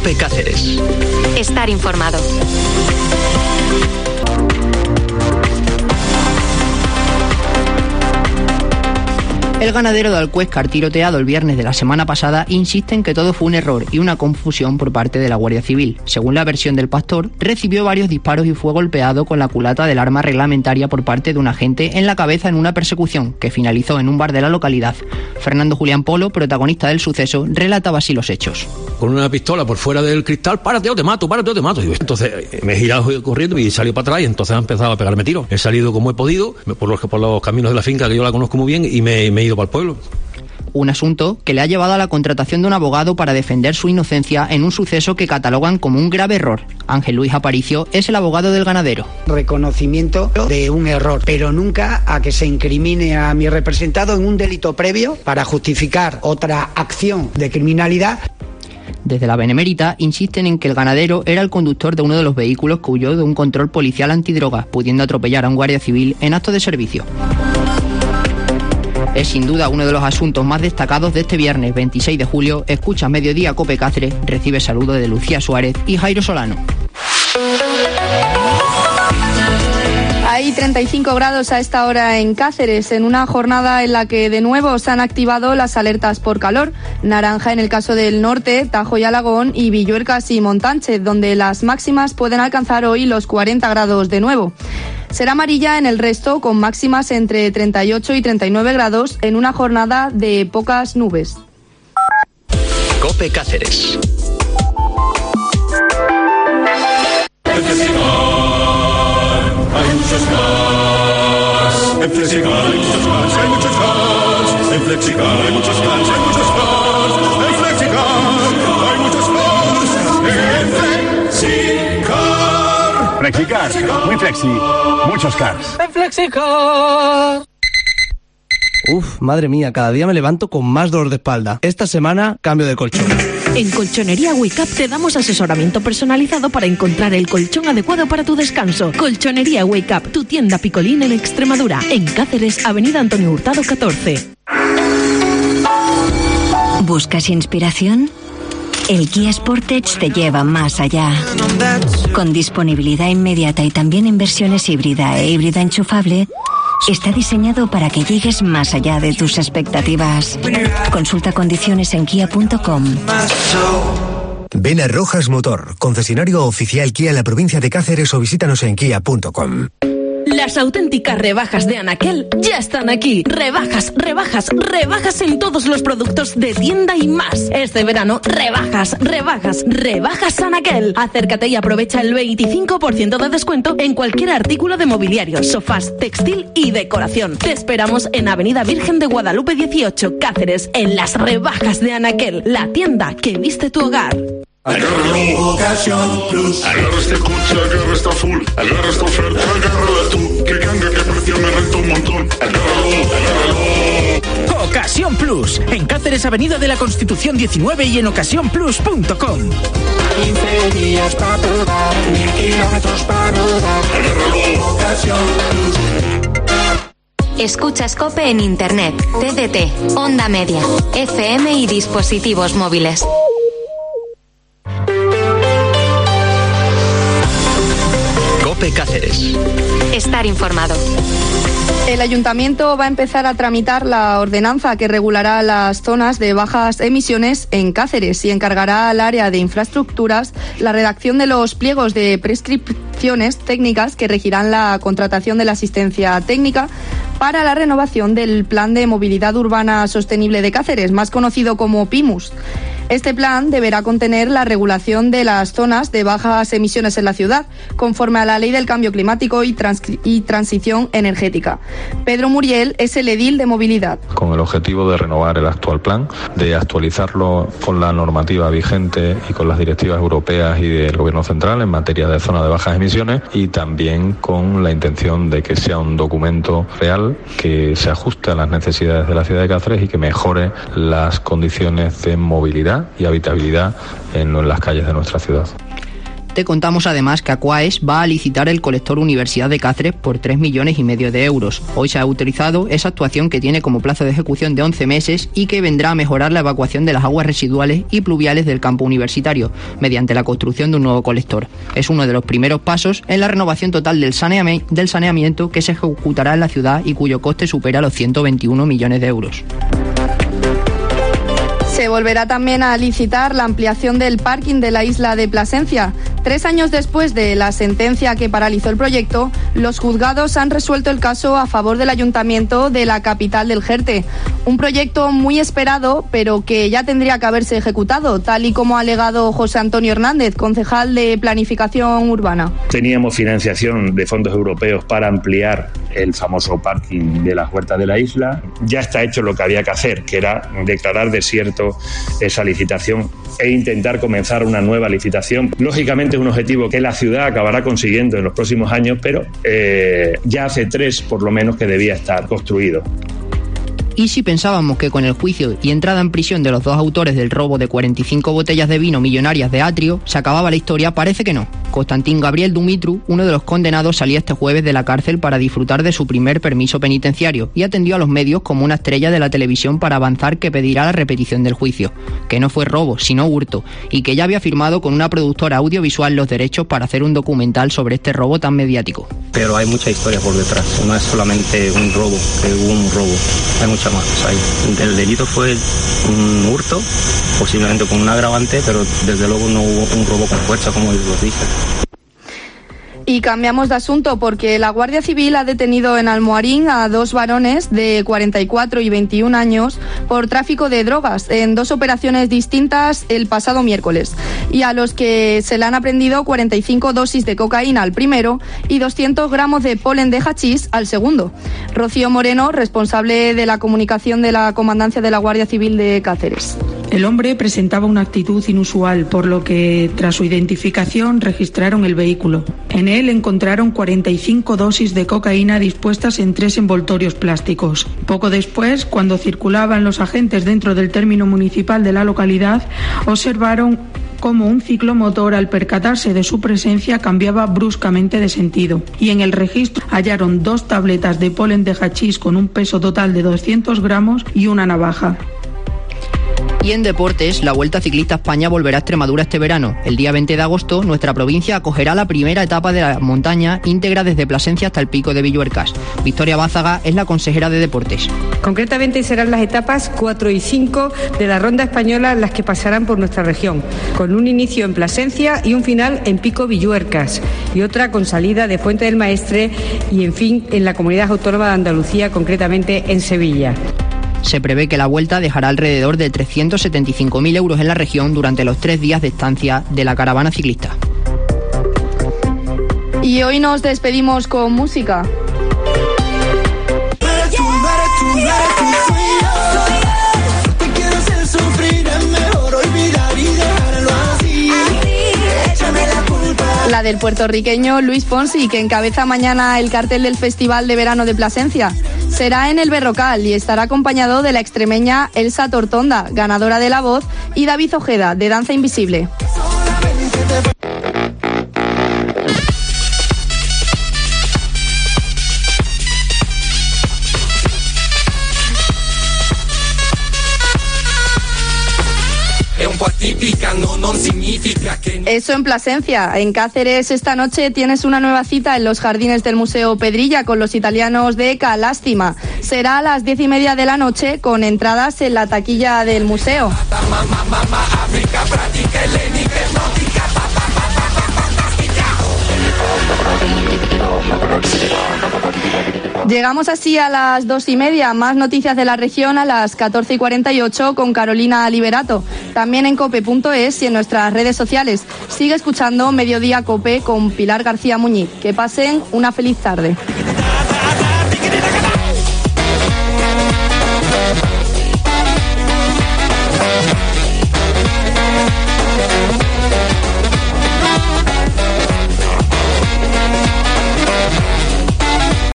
COPE Cáceres. Estar informado. El ganadero de Alcuéscar, tiroteado el viernes de la semana pasada, insiste en que todo fue un error y una confusión por parte de la Guardia Civil. Según la versión del pastor, recibió varios disparos y fue golpeado con la culata del arma reglamentaria por parte de un agente en la cabeza en una persecución que finalizó en un bar de la localidad. Fernando Julián Polo, protagonista del suceso, relataba así los hechos. Con una pistola por fuera del cristal, párate o te mato, párate o te mato. Entonces me he girado corriendo y salió para atrás y entonces ha empezado a pegarme tiros. He salido como he podido, por los caminos de la finca, que yo la conozco muy bien, y me he ido para el pueblo. Un asunto que le ha llevado a la contratación de un abogado para defender su inocencia en un suceso que catalogan como un grave error. Ángel Luis Aparicio es el abogado del ganadero. Reconocimiento de un error, pero nunca a que se incrimine a mi representado en un delito previo para justificar otra acción de criminalidad. Desde la Benemérita insisten en que el ganadero era el conductor de uno de los vehículos que huyó de un control policial antidrogas, pudiendo atropellar a un guardia civil en acto de servicio. Es sin duda uno de los asuntos más destacados de este viernes 26 de julio. Escucha Mediodía COPE Cáceres, recibe saludos de Lucía Suárez y Jairo Solano. Hay 35 grados a esta hora en Cáceres, en una jornada en la que de nuevo se han activado las alertas por calor. Naranja en el caso del norte, Tajo y Alagón, y Villuercas y Montánchez, donde las máximas pueden alcanzar hoy los 40 grados de nuevo. Será amarilla en el resto, con máximas entre 38 y 39 grados en una jornada de pocas nubes. COPE Cáceres. Hay muchos cars. En Flexicar hay muchos cars, hay muchos cars. En Flexicar hay muchos cars, hay muchos cars. En Flexicar hay muchos cars. En Flexicar. Flexicar, muy flexi, muchos cars. En Flexicar. Uf, madre mía, cada día me levanto con más dolor de espalda. Esta semana, cambio de colchón. En Colchonería Wake Up te damos asesoramiento personalizado para encontrar el colchón adecuado para tu descanso. Colchonería Wake Up, tu tienda Picolín en Extremadura. En Cáceres, Avenida Antonio Hurtado 14. ¿Buscas inspiración? El Kia Sportage te lleva más allá. Con disponibilidad inmediata y también en versiones híbrida e híbrida enchufable, está diseñado para que llegues más allá de tus expectativas. Consulta condiciones en kia.com. Ven a Rojas Motor, concesionario oficial Kia en la provincia de Cáceres, o visítanos en kia.com. Las auténticas rebajas de Anaquel ya están aquí. Rebajas, rebajas, rebajas en todos los productos de tienda y más. Este verano, rebajas, rebajas, rebajas Anaquel. Acércate y aprovecha el 25% de descuento en cualquier artículo de mobiliario, sofás, textil y decoración. Te esperamos en Avenida Virgen de Guadalupe 18, Cáceres, en las rebajas de Anaquel, la tienda que viste tu hogar. Agárralo, Ocasión Plus. Agarra este coche, agarra esta full. Agarra esta oferta, agárrala tú. Que ganga, que precio, me renta un montón. Agárralo, agárralo. Ocasión Plus. En Cáceres, Avenida de la Constitución 19 y en ocasiónplus.com. 15 días para probar, 1000 kilómetros para rodar. Agárralo, Ocasión Plus. Escuchas COPE en Internet, TDT, Onda Media, FM y dispositivos móviles. COPE Cáceres. Estar informado. El ayuntamiento va a empezar a tramitar la ordenanza que regulará las zonas de bajas emisiones en Cáceres y encargará al área de infraestructuras la redacción de los pliegos de prescripciones técnicas que regirán la contratación de la asistencia técnica para la renovación del Plan de Movilidad Urbana Sostenible de Cáceres, más conocido como PIMUS. Este plan deberá contener la regulación de las zonas de bajas emisiones en la ciudad, conforme a la Ley del Cambio Climático y Transición Energética. Pedro Muriel es el edil de movilidad. Con el objetivo de renovar el actual plan, de actualizarlo con la normativa vigente y con las directivas europeas y del Gobierno Central en materia de zona de bajas emisiones, y también con la intención de que sea un documento real que se ajuste a las necesidades de la ciudad de Cáceres y que mejore las condiciones de movilidad y habitabilidad en las calles de nuestra ciudad. Te contamos además que Aquaes va a licitar el colector Universidad de Cáceres por 3,5 millones de euros. Hoy se ha autorizado esa actuación que tiene como plazo de ejecución de 11 meses y que vendrá a mejorar la evacuación de las aguas residuales y pluviales del campo universitario, mediante la construcción de un nuevo colector. Es uno de los primeros pasos en la renovación total del saneamiento que se ejecutará en la ciudad y cuyo coste supera los 121 millones de euros. Se volverá también a licitar la ampliación del parking de la isla de Plasencia. 3 años después de la sentencia que paralizó el proyecto, los juzgados han resuelto el caso a favor del ayuntamiento de la capital del Jerte. Un proyecto muy esperado, pero que ya tendría que haberse ejecutado, tal y como ha alegado José Antonio Hernández, concejal de Planificación Urbana. Teníamos financiación de fondos europeos para ampliar el famoso parking de las huertas de la isla. Ya está hecho lo que había que hacer, que era declarar desierto esa licitación e intentar comenzar una nueva licitación. Lógicamente es un objetivo que la ciudad acabará consiguiendo en los próximos años, pero ya hace 3 por lo menos que debía estar construido. Y si pensábamos que con el juicio y entrada en prisión de los 2 autores del robo de 45 botellas de vino millonarias de Atrio se acababa la historia, parece que no. Constantin Gabriel Dumitru, uno de los condenados, salía este jueves de la cárcel para disfrutar de su primer permiso penitenciario y atendió a los medios como una estrella de la televisión para avanzar que pedirá la repetición del juicio, que no fue robo, sino hurto, y que ya había firmado con una productora audiovisual los derechos para hacer un documental sobre este robo tan mediático. Pero hay mucha historia por detrás, no es solamente un robo, que hubo un robo, hay mucha más. El delito fue un hurto, posiblemente con un agravante, pero desde luego no hubo un robo con fuerza, como ellos lo dicen. Y cambiamos de asunto porque la Guardia Civil ha detenido en Almoharín a 2 varones de 44 y 21 años por tráfico de drogas en 2 operaciones distintas el pasado miércoles, y a los que se le han aprehendido 45 dosis de cocaína al primero y 200 gramos de polen de hachís al segundo. Rocío Moreno, responsable de la comunicación de la Comandancia de la Guardia Civil de Cáceres. El hombre presentaba una actitud inusual, por lo que, tras su identificación, registraron el vehículo. En él encontraron 45 dosis de cocaína dispuestas en 3 envoltorios plásticos. Poco después, cuando circulaban los agentes dentro del término municipal de la localidad, observaron cómo un ciclomotor, al percatarse de su presencia, cambiaba bruscamente de sentido. Y en el registro hallaron 2 tabletas de polen de hachís con un peso total de 200 gramos y una navaja. Y en deportes, la Vuelta Ciclista a España volverá a Extremadura este verano. El día 20 de agosto, nuestra provincia acogerá la primera etapa de la montaña íntegra desde Plasencia hasta el Pico de Villuercas. Victoria Bázaga es la consejera de Deportes. Concretamente serán las etapas 4 y 5 de la Ronda Española las que pasarán por nuestra región, con un inicio en Plasencia y un final en Pico Villuercas, y otra con salida de Fuente del Maestre y, en fin, en la Comunidad Autónoma de Andalucía, concretamente en Sevilla. Se prevé que la Vuelta dejará alrededor de 375.000 euros en la región durante los 3 días de estancia de la caravana ciclista. Y hoy nos despedimos con música. La del puertorriqueño Luis Fonsi, que encabeza mañana el cartel del Festival de Verano de Plasencia. Será en el Berrocal y estará acompañado de la extremeña Elsa Tortonda, ganadora de La Voz, y David Ojeda, de Danza Invisible. Eso en Plasencia. En Cáceres esta noche tienes una nueva cita en los jardines del Museo Pedrilla con los italianos de ECA Lástima. Será a las 10:30 de la noche con entradas en la taquilla del museo. Llegamos así a las 2:30, más noticias de la región a las 14:48 con Carolina Liberato. También en cope.es y en nuestras redes sociales. Sigue escuchando Mediodía Cope con Pilar García Muñiz. Que pasen una feliz tarde.